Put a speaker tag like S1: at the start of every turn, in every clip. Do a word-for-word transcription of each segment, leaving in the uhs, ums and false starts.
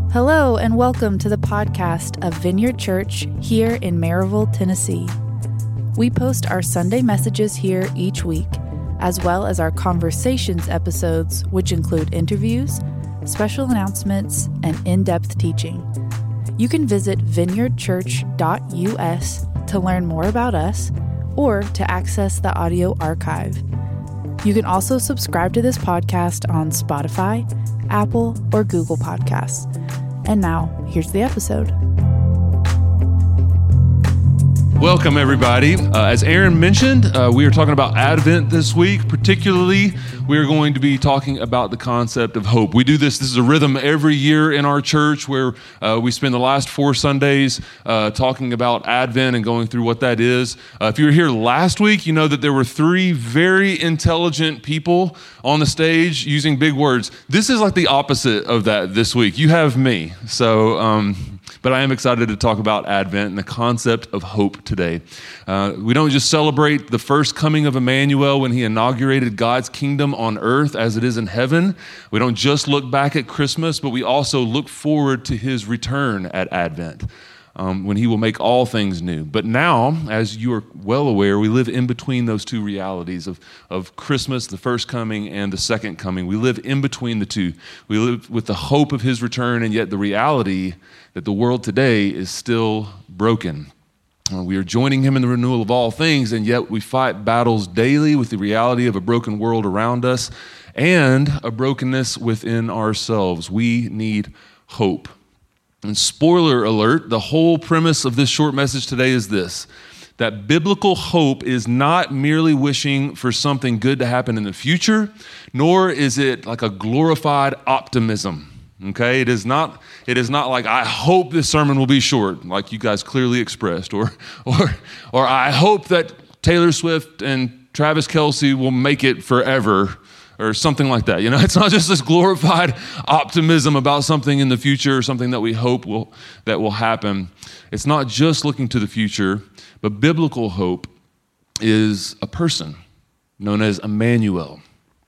S1: Hello and welcome to the podcast of Vineyard Church here in Maryville, Tennessee. We post our Sunday messages here each week, as well as our conversations episodes, which include interviews, special announcements, and in-depth teaching. You can visit vineyard church dot U S to learn more about us or to access the audio archive. You can also subscribe to this podcast on Spotify, Apple, or Google Podcasts. And now, here's the episode.
S2: Welcome, everybody. Uh, as Aaron mentioned, uh, we are talking about Advent this week. Particularly, we are going to be talking about the concept of hope. We do this, this is a rhythm every year in our church where uh, we spend the last four Sundays uh, talking about Advent and going through what that is. Uh, if you were here last week, you know that there were three very intelligent people on the stage using big words. This is like the opposite of that this week. You have me. So, um, but I am excited to talk about Advent and the concept of hope today. Uh, we don't just celebrate the first coming of Emmanuel when he inaugurated God's kingdom on earth as it is in heaven. We don't just look back at Christmas, but we also look forward to his return at Advent, um, when he will make all things new. But now, as you are well aware, we live in between those two realities of, of Christmas, the first coming, and the second coming. We live in between the two. We live with the hope of his return, and yet the reality that the world today is still broken. Uh, we are joining him in the renewal of all things, and yet we fight battles daily with the reality of a broken world around us and a brokenness within ourselves. We need hope. And spoiler alert, the whole premise of this short message today is this: that biblical hope is not merely wishing for something good to happen in the future, nor is it like a glorified optimism. Okay, it is not. It is not like, I hope this sermon will be short, like you guys clearly expressed, or, or, or I hope that Taylor Swift and Travis Kelce will make it forever, or something like that. You know, it's not just this glorified optimism about something in the future, or something that we hope will that will happen. It's not just looking to the future, but biblical hope is a person known as Emmanuel.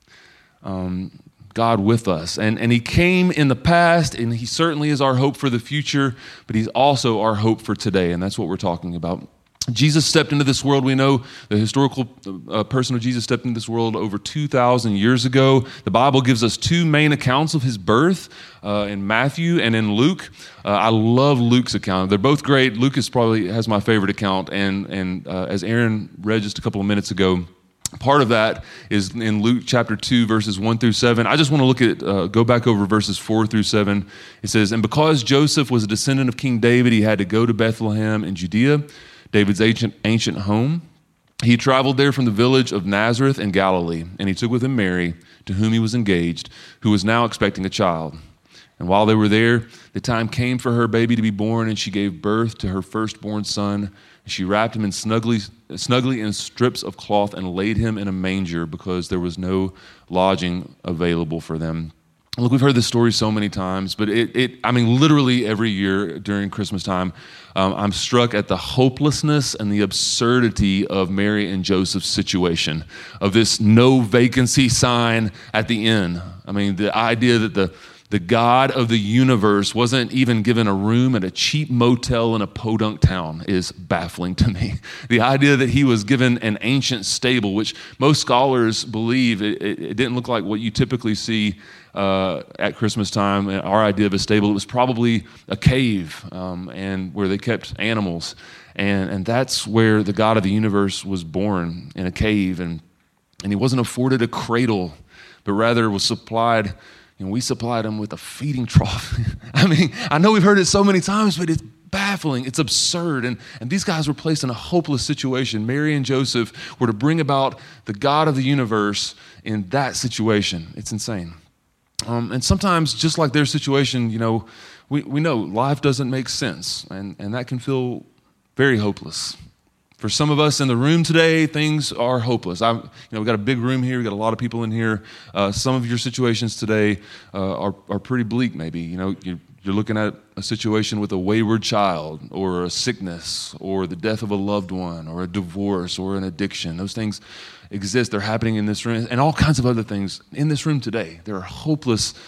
S2: Um, God with us. And, and he came in the past, and he certainly is our hope for the future, but he's also our hope for today, and that's what we're talking about. Jesus stepped into this world. We know the historical uh, person of Jesus stepped into this world over two thousand years ago. The Bible gives us two main accounts of his birth, uh, in Matthew and in Luke. Uh, I love Luke's account. They're both great. Luke is probably has my favorite account, and, and uh, as Aaron read just a couple of minutes ago, part of that is in Luke chapter two, verses one through seven. I just want to look at, uh, go back over verses four through seven. It says, "And because Joseph was a descendant of King David, he had to go to Bethlehem in Judea, David's ancient, ancient home. He traveled there from the village of Nazareth in Galilee, and he took with him Mary, to whom he was engaged, who was now expecting a child. And while they were there, the time came for her baby to be born, and she gave birth to her firstborn son. She wrapped him in snugly, snugly in strips of cloth and laid him in a manger because there was no lodging available for them." Look, we've heard this story so many times, but it, it I mean, literally every year during Christmas time, um, I'm struck at the hopelessness and the absurdity of Mary and Joseph's situation, of this no vacancy sign at the inn. I mean, the idea that the The God of the universe wasn't even given a room at a cheap motel in a podunk town is baffling to me. The idea that he was given an ancient stable, which most scholars believe it, it, it didn't look like what you typically see uh, at Christmas time. Our idea of a stable, it was probably a cave um, and where they kept animals. And, and that's where the God of the universe was born, in a cave. And, and he wasn't afforded a cradle, but rather was supplied. And we supplied him with a feeding trough. I mean, I know we've heard it so many times, but it's baffling. It's absurd. And, and these guys were placed in a hopeless situation. Mary and Joseph were to bring about the God of the universe in that situation. It's insane. Um, and sometimes, just like their situation, you know, we, we know life doesn't make sense. And, and that can feel very hopeless. For some of us in the room today, things are hopeless. I, you know, we've got a big room here. We've got a lot of people in here. Uh, some of your situations today uh, are, are pretty bleak, maybe. You know, you're, you're looking at a situation with a wayward child, or a sickness, or the death of a loved one, or a divorce, or an addiction. Those things exist. They're happening in this room, and all kinds of other things in this room today. There are hopeless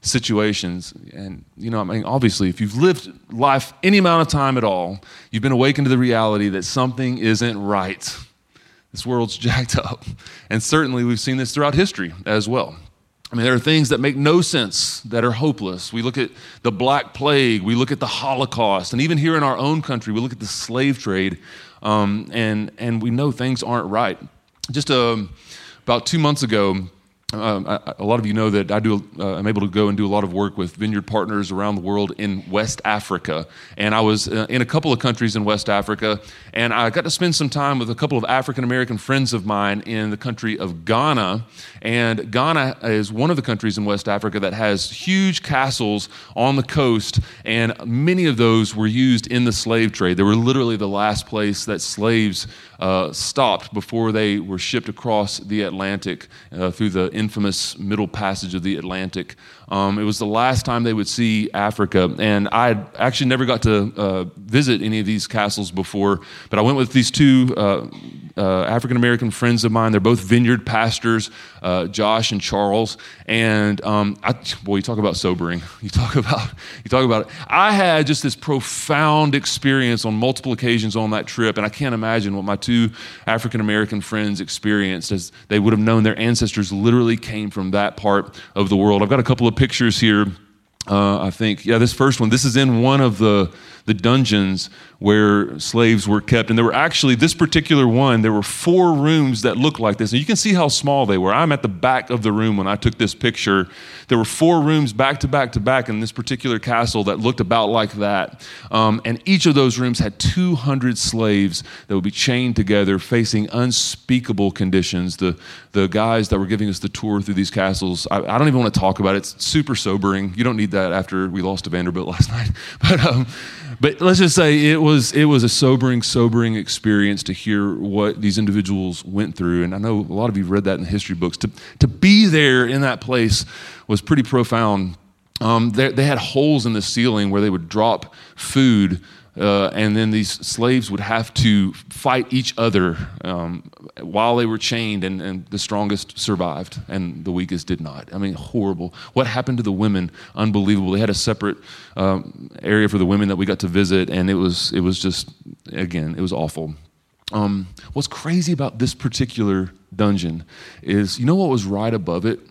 S2: situations. And, you know, I mean, obviously, if you've lived life any amount of time at all, you've been awakened to the reality that something isn't right. This world's jacked up. And certainly we've seen this throughout history as well. I mean, there are things that make no sense, that are hopeless. We look at the Black Plague, we look at the Holocaust, and even here in our own country, we look at the slave trade, um, and, and we know things aren't right. Just um, about two months ago, Um, I, a lot of you know that I do. Uh, I'm able to go and do a lot of work with Vineyard Partners around the world in West Africa, and I was uh, in a couple of countries in West Africa, and I got to spend some time with a couple of African American friends of mine in the country of Ghana. And Ghana is one of the countries in West Africa that has huge castles on the coast, and many of those were used in the slave trade. They were literally the last place that slaves uh, stopped before they were shipped across the Atlantic uh, through the infamous Middle Passage of the Atlantic. Um, it was the last time they would see Africa, and I actually never got to uh, visit any of these castles before, but I went with these two uh, uh, African-American friends of mine. They're both vineyard pastors, uh, Josh and Charles, and um, I, boy, you talk about sobering. You talk about, you talk about it. I had just this profound experience on multiple occasions on that trip, and I can't imagine what my two African-American friends experienced, as they would have known their ancestors literally came from that part of the world. I've got a couple of pictures here. Uh, I think, yeah, this first one, this is in one of the, the dungeons where slaves were kept. And there were actually, this particular one, there were four rooms that looked like this. And you can see how small they were. I'm at the back of the room when I took this picture. There were four rooms back to back to back in this particular castle that looked about like that. Um, and each of those rooms had two hundred slaves that would be chained together, facing unspeakable conditions. The, the guys that were giving us the tour through these castles, I, I don't even want to talk about it. It's super sobering. You don't need that after we lost to Vanderbilt last night. But um, but let's just say it was it was a sobering, sobering experience to hear what these individuals went through. And I know a lot of you read that in the history books. To to be there in that place was pretty profound. Um, they, they had holes in the ceiling where they would drop food, uh, and then these slaves would have to fight each other um, while they were chained, and, and the strongest survived, and the weakest did not. I mean, horrible. What happened to the women? Unbelievable. They had a separate um, area for the women that we got to visit, and it was it was just, again, it was awful. Um, what's crazy about this particular dungeon is, you know what was right above it?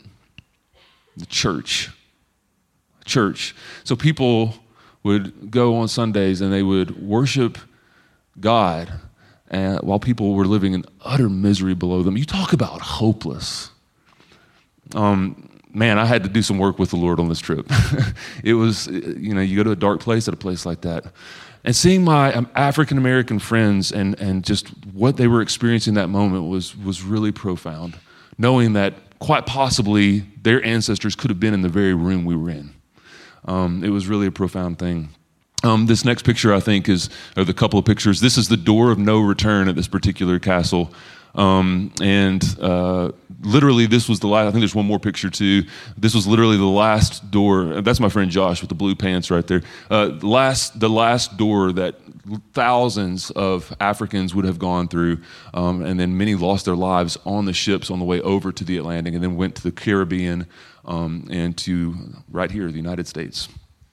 S2: The church. Church. So people would go on Sundays and they would worship God, and while people were living in utter misery below them. You talk about hopeless. Um, man, I had to do some work with the Lord on this trip. It was, you know, you go to a dark place at a place like that, and seeing my um, African American friends and and just what they were experiencing that moment was was really profound. Knowing that quite possibly their ancestors could have been in the very room we were in. Um, it was really a profound thing. Um, this next picture, I think, is, or the couple of pictures, this is the door of no return at this particular castle. Um, and uh, literally, this was the last, I think there's one more picture too. This was literally the last door. That's my friend Josh with the blue pants right there. Uh, last, the last door that thousands of Africans would have gone through, um, and then many lost their lives on the ships on the way over to the Atlantic, and then went to the Caribbean um, and to right here, the United States.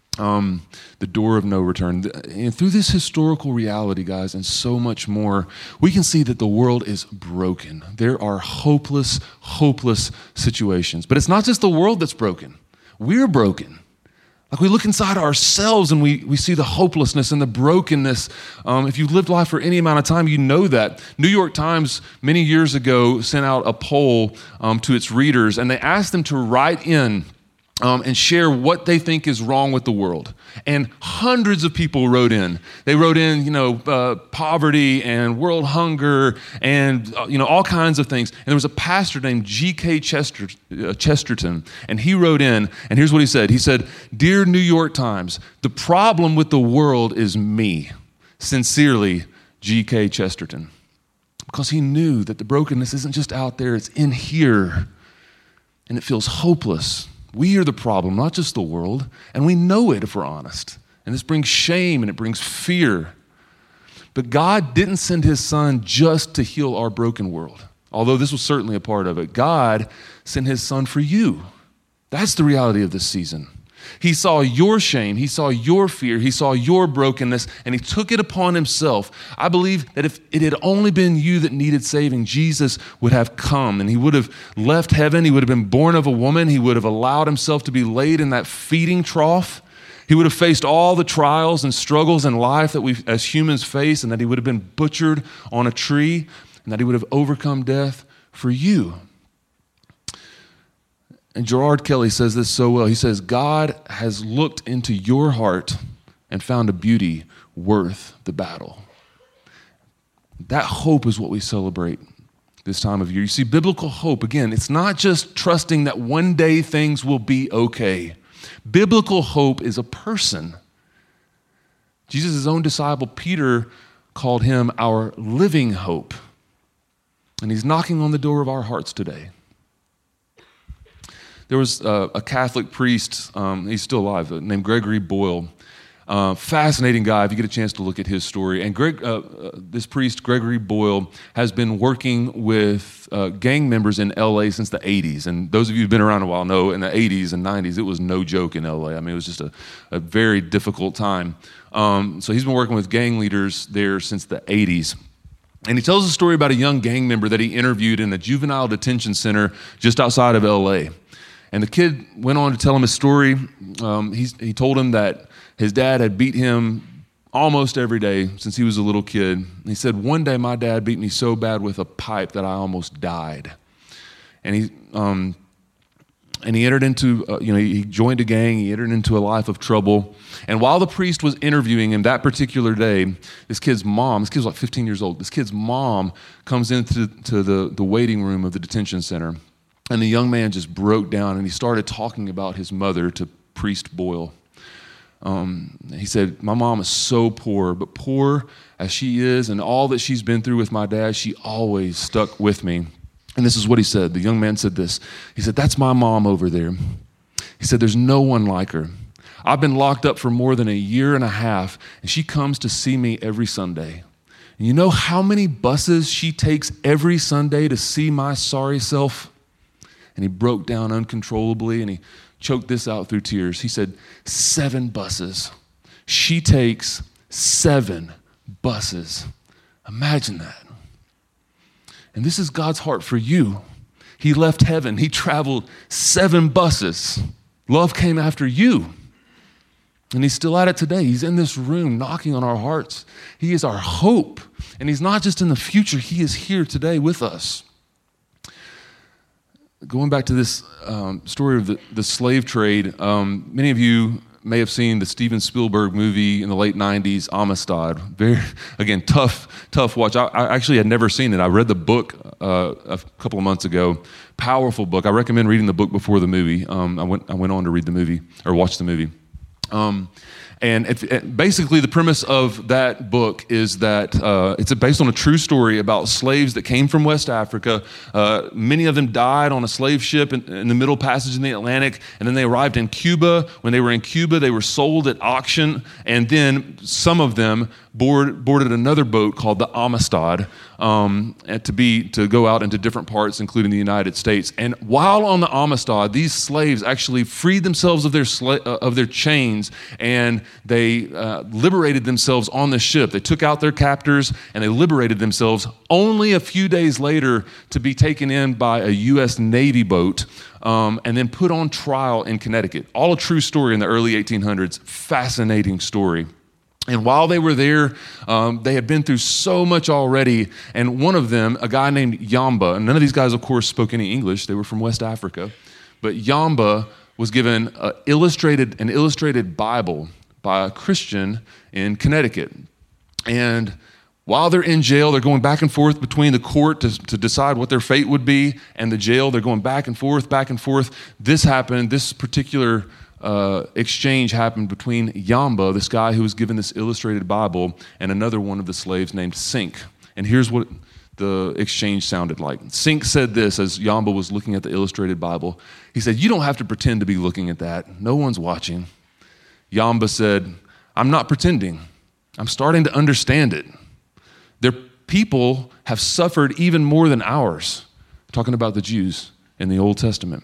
S2: Um, the door of no return. And through this historical reality, guys, and so much more, we can see that the world is broken. There are hopeless, hopeless situations. But it's not just the world that's broken. We're broken. Like, we look inside ourselves and we, we see the hopelessness and the brokenness. Um, if you've lived life for any amount of time, you know that. New York Times many years ago sent out a poll um, to its readers, and they asked them to write in Um, and share what they think is wrong with the world. And hundreds of people wrote in. They wrote in, you know, uh, poverty and world hunger and, uh, you know, all kinds of things. And there was a pastor named G K Chester, uh, Chesterton, and he wrote in, and here's what he said. He said, "Dear New York Times, the problem with the world is me. Sincerely, G K Chesterton." Because he knew that the brokenness isn't just out there, it's in here. And it feels hopeless. We are the problem, not just the world, and we know it if we're honest. And this brings shame and it brings fear. But God didn't send his son just to heal our broken world, although this was certainly a part of it. God sent his son for you, That's the reality of this season. He saw your shame, he saw your fear, he saw your brokenness, and he took it upon himself. I believe that if it had only been you that needed saving, Jesus would have come, and he would have left heaven, he would have been born of a woman, he would have allowed himself to be laid in that feeding trough. He would have faced all the trials and struggles in life that we as humans face, and that he would have been butchered on a tree, and that he would have overcome death for you. And Gerard Kelly says this so well. He says, God has looked into your heart and found a beauty worth the battle. That hope is what we celebrate this time of year. You see, biblical hope, again, it's not just trusting that one day things will be okay. Biblical hope is a person. Jesus' own disciple, Peter, called him our living hope. And he's knocking on the door of our hearts today. There was a, a Catholic priest, um, he's still alive, named Gregory Boyle. Uh, fascinating guy if you get a chance to look at his story. And Greg, uh, uh, this priest, Gregory Boyle, has been working with uh, gang members in L A since the eighties. And those of you who've been around a while know in the eighties and nineties, it was no joke in L A. I mean, it was just a, a very difficult time. Um, so he's been working with gang leaders there since the eighties. And he tells a story about a young gang member that he interviewed in a juvenile detention center just outside of L A. And the kid went on to tell him his story. Um, he's, he told him that his dad had beat him almost every day since he was a little kid. And he said, one day my dad beat me so bad with a pipe that I almost died. And he um, and he entered into, uh, you know, he joined a gang. He entered into a life of trouble. And while the priest was interviewing him that particular day, this kid's mom, this kid was like fifteen years old, this kid's mom comes into to the, the waiting room of the detention center. And the young man just broke down and he started talking about his mother to Priest Boyle. Um, he said, my mom is so poor, but poor as she is and all that she's been through with my dad, she always stuck with me. And this is what he said. The young man said this. He said, that's my mom over there. He said, there's no one like her. I've been locked up for more than a year and a half, and she comes to see me every Sunday. And you know how many buses she takes every Sunday to see my sorry self? And he broke down uncontrollably and he choked this out through tears. He said, seven buses. She takes seven buses. Imagine that. And this is God's heart for you. He left heaven. He traveled seven buses. Love came after you. And he's still at it today. He's in this room knocking on our hearts. He is our hope. And he's not just in the future. He is here today with us. Going back to this um, story of the, the slave trade, um, many of you may have seen the Steven Spielberg movie in the late nineties, Amistad. Very, again, tough, tough watch. I, I actually had never seen it. I read the book uh, a couple of months ago. Powerful book. I recommend reading the book before the movie. Um, I went, I went on to read the movie or watch the movie. Um, and if, it, basically the premise of that book is that uh, it's based on a true story about slaves that came from West Africa. Uh, many of them died on a slave ship in, in the Middle Passage in the Atlantic, and then they arrived in Cuba. When they were in Cuba, they were sold at auction, and then some of them board, boarded another boat called the Amistad um, to be to go out into different parts, including the United States. And while on the Amistad, these slaves actually freed themselves of their sla- uh, of their chains, and they uh, liberated themselves on the ship. They took out their captors and they liberated themselves only a few days later to be taken in by a U S Navy boat um, and then put on trial in Connecticut. All a true story in the early eighteen hundreds. Fascinating story. And while they were there, um, they had been through so much already. And one of them, a guy named Yamba, and none of these guys, of course, spoke any English. They were from West Africa. But Yamba was given a illustrated, an illustrated Bible by a Christian in Connecticut. And while they're in jail, they're going back and forth between the court to, to decide what their fate would be and the jail. They're going back and forth, back and forth. This happened, this particular uh, exchange happened between Yamba, this guy who was given this illustrated Bible, and another one of the slaves named Sink. And here's what the exchange sounded like. Sink said this as Yamba was looking at the illustrated Bible. He said, "You don't have to pretend to be looking at that. No one's watching." Yamba said, "I'm not pretending. I'm starting to understand it. Their people have suffered even more than ours," talking about the Jews in the Old Testament.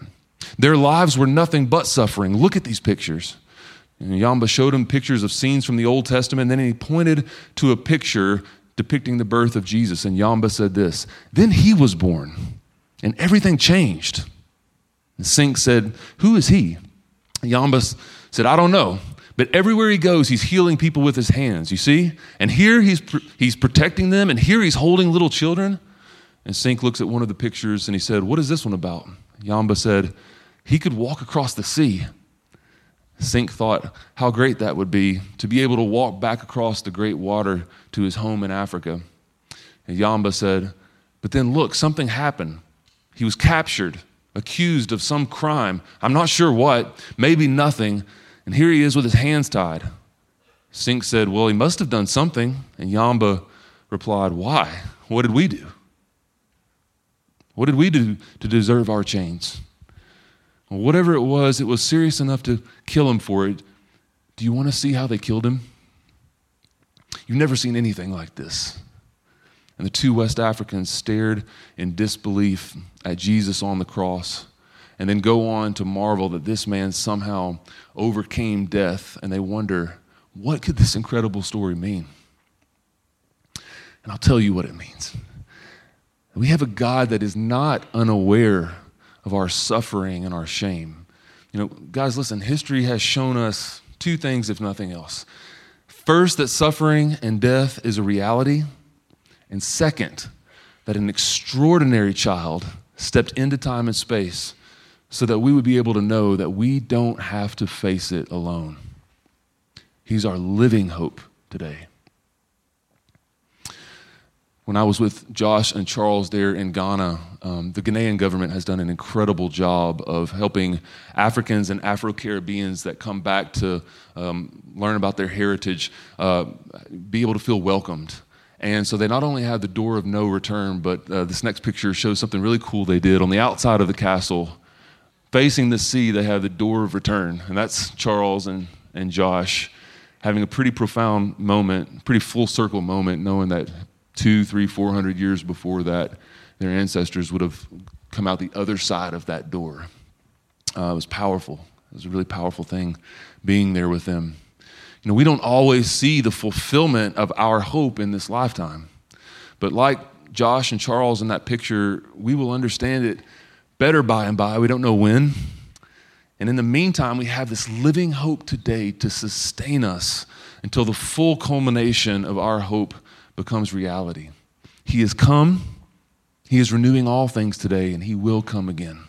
S2: Their lives were nothing but suffering. Look at these pictures. And Yamba showed him pictures of scenes from the Old Testament, and then he pointed to a picture depicting the birth of Jesus. And Yamba said this, then he was born, and everything changed. And Sink said, who is he? And Yamba said, I don't know. But everywhere he goes, he's healing people with his hands, you see? And here he's he's protecting them, and here he's holding little children. And Sink looks at one of the pictures, and he said, what is this one about? Yamba said, he could walk across the sea. Sink thought how great that would be to be able to walk back across the great water to his home in Africa. And Yamba said, but then look, something happened. He was captured, accused of some crime. I'm not sure what, maybe nothing. And here he is with his hands tied. Sink said, well, he must have done something. And Yamba replied, why? What did we do? What did we do to deserve our chains? Well, whatever it was, it was serious enough to kill him for it. Do you want to see how they killed him? You've never seen anything like this. And the two West Africans stared in disbelief at Jesus on the cross, and then go on to marvel that this man somehow overcame death, and they wonder, what could this incredible story mean? And I'll tell you what it means. We have a God that is not unaware of our suffering and our shame. You know, guys, listen, history has shown us two things, if nothing else. First, that suffering and death is a reality. And second, that an extraordinary child stepped into time and space so that we would be able to know that we don't have to face it alone. He's our living hope today. When I was with Josh and Charles there in Ghana, um, the Ghanaian government has done an incredible job of helping Africans and Afro-Caribbeans that come back to um, learn about their heritage uh, be able to feel welcomed. And so they not only have the door of no return, but uh, this next picture shows something really cool they did. On the outside of the castle, facing the sea, they have the door of return. And that's Charles and, and Josh having a pretty profound moment, pretty full circle moment, knowing that two, three, four hundred years before that, their ancestors would have come out the other side of that door. Uh, it was powerful. It was a really powerful thing being there with them. You know, we don't always see the fulfillment of our hope in this lifetime. But like Josh and Charles in that picture, we will understand it better by and by. We don't know when. And in the meantime, we have this living hope today to sustain us until the full culmination of our hope becomes reality. He has come, he is renewing all things today, and he will come again.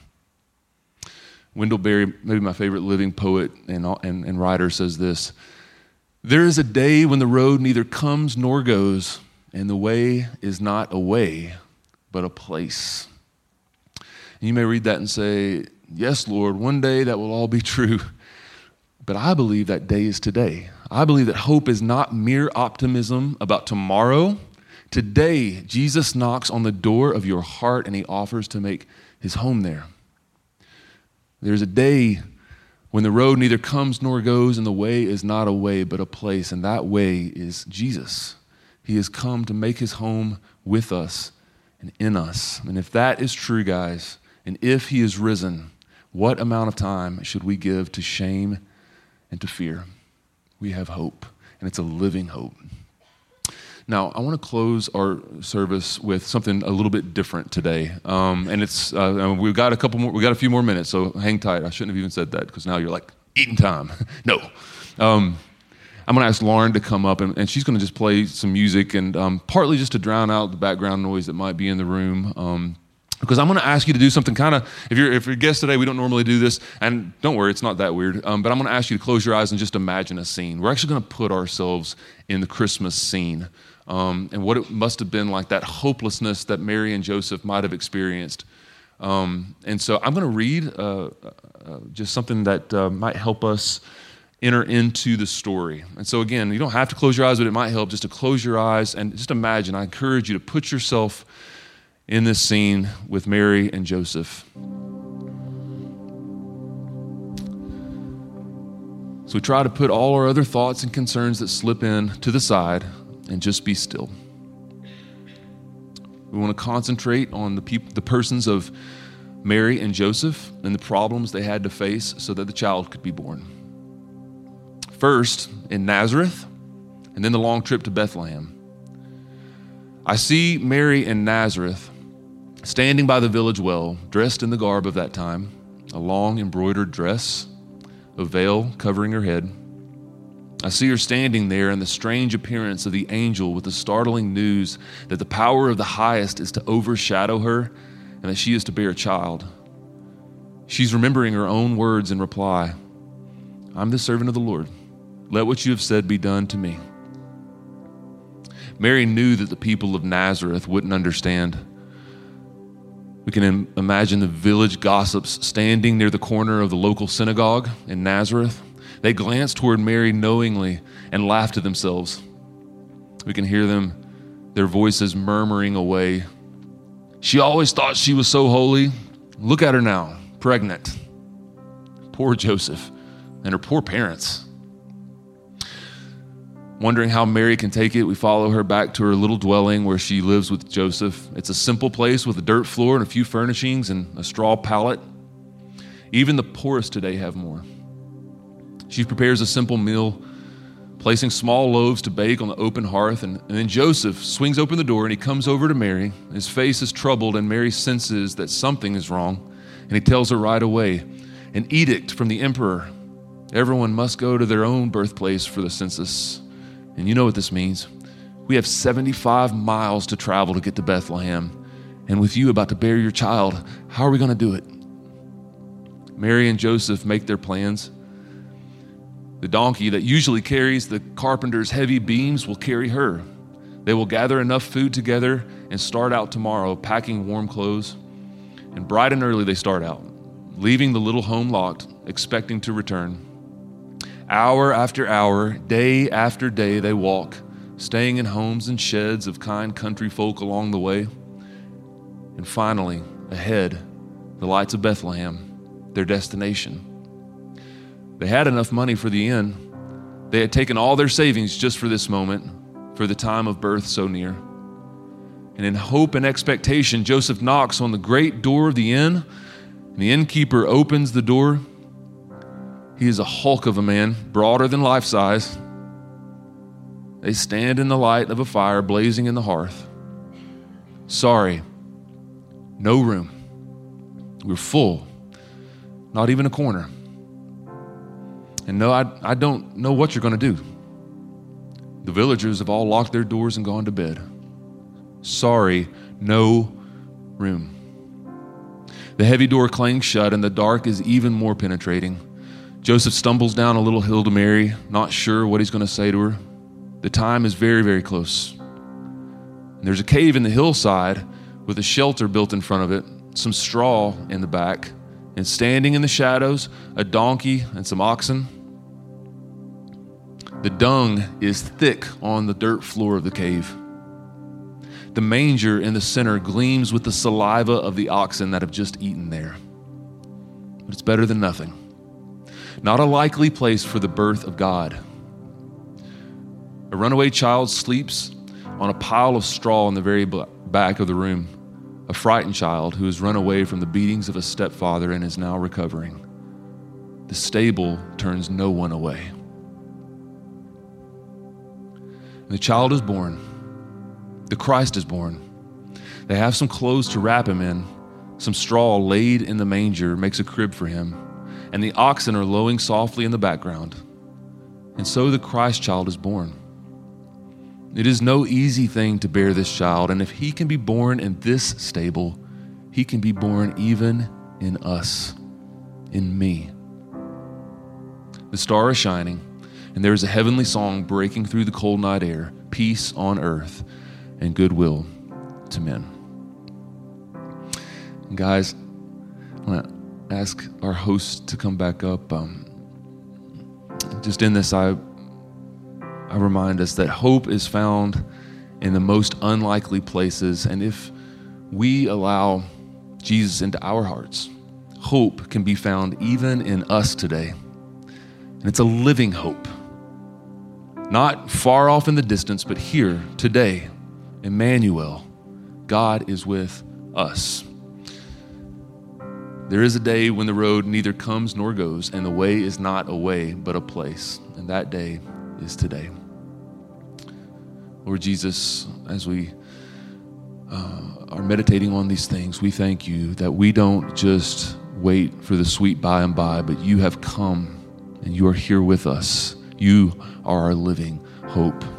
S2: Wendell Berry, maybe my favorite living poet and, and, and writer, says this: there is a day when the road neither comes nor goes, and the way is not a way, but a place. And you may read that and say, yes, Lord, one day that will all be true. But I believe that day is today. I believe that hope is not mere optimism about tomorrow. Today, Jesus knocks on the door of your heart and he offers to make his home there. There's a day when the road neither comes nor goes and the way is not a way but a place, and that way is Jesus. He has come to make his home with us and in us. And if that is true, guys, and if he is risen, what amount of time should we give to shame and to fear? We have hope, and it's a living hope. Now, I want to close our service with something a little bit different today, um, and it's uh, we've got a couple more, we got a few more minutes, so hang tight. I shouldn't have even said that because now you're like eating time. No, um, I'm going to ask Lauren to come up, and, and she's going to just play some music, and um, partly just to drown out the background noise that might be in the room. Um, Because I'm going to ask you to do something kind of, if you're if you're a guest today, we don't normally do this, and don't worry, it's not that weird, um, but I'm going to ask you to close your eyes and just imagine a scene. We're actually going to put ourselves in the Christmas scene, um, and what it must have been like, that hopelessness that Mary and Joseph might have experienced. Um, and so I'm going to read uh, uh, just something that uh, might help us enter into the story. And so again, you don't have to close your eyes, but it might help just to close your eyes and just imagine. I encourage you to put yourself in this scene with Mary and Joseph. So we try to put all our other thoughts and concerns that slip in to the side and just be still. We want to concentrate on the people, the persons of Mary and Joseph and the problems they had to face so that the child could be born. First, in Nazareth, and then the long trip to Bethlehem. I see Mary in Nazareth, standing by the village well, dressed in the garb of that time, a long embroidered dress, a veil covering her head. I see her standing there in the strange appearance of the angel with the startling news that the power of the highest is to overshadow her and that she is to bear a child. She's remembering her own words in reply. I'm the servant of the Lord. Let what you have said be done to me. Mary knew that the people of Nazareth wouldn't understand. We can im- imagine the village gossips standing near the corner of the local synagogue in Nazareth. They glanced toward Mary knowingly and laughed to themselves. We can hear them, their voices murmuring away. She always thought she was so holy. Look at her now, pregnant. Poor Joseph and her poor parents. Wondering how Mary can take it, we follow her back to her little dwelling where she lives with Joseph. It's a simple place with a dirt floor and a few furnishings and a straw pallet. Even the poorest today have more. She prepares a simple meal, placing small loaves to bake on the open hearth, and, and then Joseph swings open the door and he comes over to Mary. His face is troubled and Mary senses that something is wrong, and he tells her right away, an edict from the emperor. Everyone must go to their own birthplace for the census. And you know what this means. We have seventy-five miles to travel to get to Bethlehem. And with you about to bear your child, how are we going to do it? Mary and Joseph make their plans. The donkey that usually carries the carpenter's heavy beams will carry her. They will gather enough food together and start out tomorrow, packing warm clothes. And bright and early they start out, leaving the little home locked, expecting to return. Hour after hour, day after day, they walk, staying in homes and sheds of kind country folk along the way. And finally, ahead, the lights of Bethlehem, their destination. They had enough money for the inn. They had taken all their savings just for this moment, for the time of birth so near. And in hope and expectation, Joseph knocks on the great door of the inn, and the innkeeper opens the door. He is a hulk of a man, broader than life size. They stand in the light of a fire blazing in the hearth. Sorry, no room. We're full, not even a corner. And no, I, I don't know what you're going to do. The villagers have all locked their doors and gone to bed. Sorry, no room. The heavy door clangs shut and the dark is even more penetrating. Joseph stumbles down a little hill to Mary, not sure what he's going to say to her. The time is very, very close. And there's a cave in the hillside with a shelter built in front of it, some straw in the back, and standing in the shadows, a donkey and some oxen. The dung is thick on the dirt floor of the cave. The manger in the center gleams with the saliva of the oxen that have just eaten there. But it's better than nothing. Not a likely place for the birth of God. A runaway child sleeps on a pile of straw in the very back of the room. A frightened child who has run away from the beatings of a stepfather and is now recovering. The stable turns no one away. And the child is born. The Christ is born. They have some clothes to wrap him in. Some straw laid in the manger makes a crib for him. And the oxen are lowing softly in the background. And so the Christ child is born. It is no easy thing to bear this child, and if he can be born in this stable, he can be born even in us, in me. The star is shining, and there is a heavenly song breaking through the cold night air, peace on earth and goodwill to men. And guys, I want to ask our host to come back up. Um, just in this, I I remind us that hope is found in the most unlikely places. And if we allow Jesus into our hearts, hope can be found even in us today. And it's a living hope. Not far off in the distance, but here, today, Emmanuel, God is with us. There is a day when the road neither comes nor goes, and the way is not a way, but a place. And that day is today. Lord Jesus, as we uh, are meditating on these things, we thank you that we don't just wait for the sweet by and by, but you have come and you are here with us. You are our living hope.